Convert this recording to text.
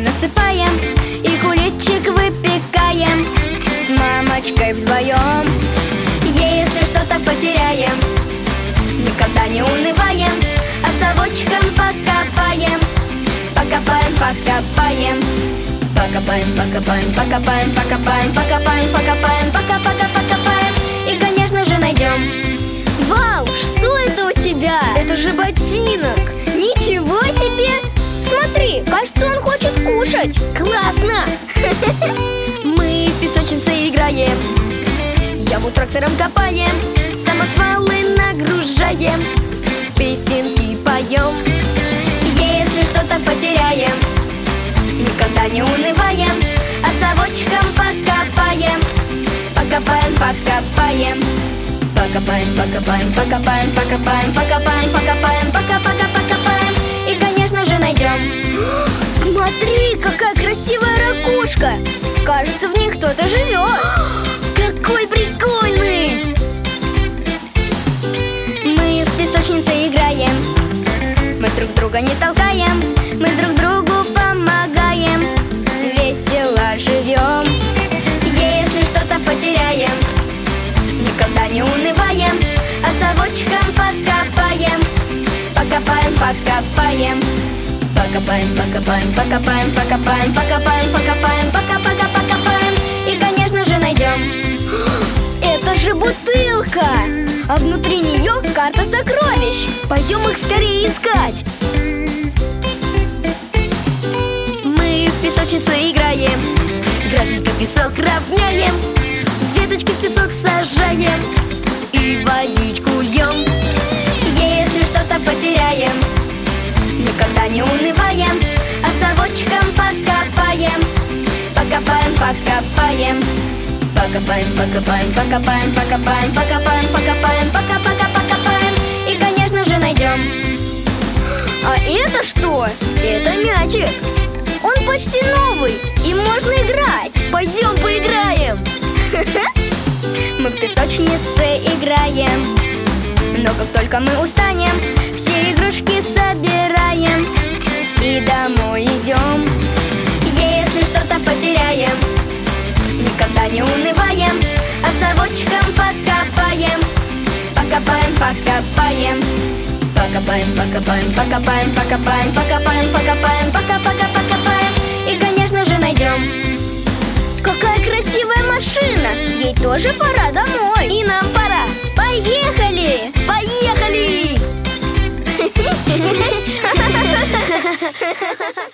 песком насыпаем и куличик выпекаем с мамочкой вдвоем. Если что-то потеряем, никогда не унываем, а совочком покопаем. Покопаем, покопаем. Покопаем, покопаем, покопаем, покопаем, покопаем, покопаем, покопаем. И, конечно же, найдем. Вау, что это у тебя? Это же ботинок. Ничего себе! Смотри, кажется, он хочет кушать. Классно! Мы в песочнице играем, яму трактором копаем, самосвалы нагружаем, песенки поем. Если что-то потеряем, никогда не унываем, а совочком покопаем. Покопаем, покопаем. Покопаем, покопаем, покопаем, покопаем, покопаем, покопаем, покопаем. И, конечно же, найдем. Смотри, какая красивая ракушка. Кажется, в ней кто-то живет. Какой прикольный! Мы в песочнице играем, мы друг друга не толкаем, мы друг другу помогаем, весело живем. Если что-то потеряем, никогда не унываем, а совочком покопаем. Покопаем, покопаем. Покопаем, покопаем, покопаем, покопаем, покопаем, покопаем, покопаем. И, конечно же, найдем. Это же бутылка! А внутри нее карта сокровищ. Пойдем их скорее искать. Мы в песочнице играем, гравийка песок равняем, веточки в песок сажаем и водичку льем. Если что-то потеряем, никогда не унываем, а совочком покопаем. Покопаем, покопаем. Покопаем, покопаем, покопаем, покопаем, покопаем, покопаем, покопаем. И, конечно же, найдем. А это что? Это мячик. Он почти новый, и можно играть. Пойдем поиграем. Мы в песочнице играем, но как только мы устанем, все игрушки собираем и домой идем. Если что-то потеряем, никогда не унываем, а совочком покопаем. Покопаем, покопаем. Покопаем, покопаем, покопаем, покопаем, покопаем, покопаем. И, конечно же, найдем. Какая красивая машина! Ей тоже пора домой. И нам пора. Поехали! Поехали!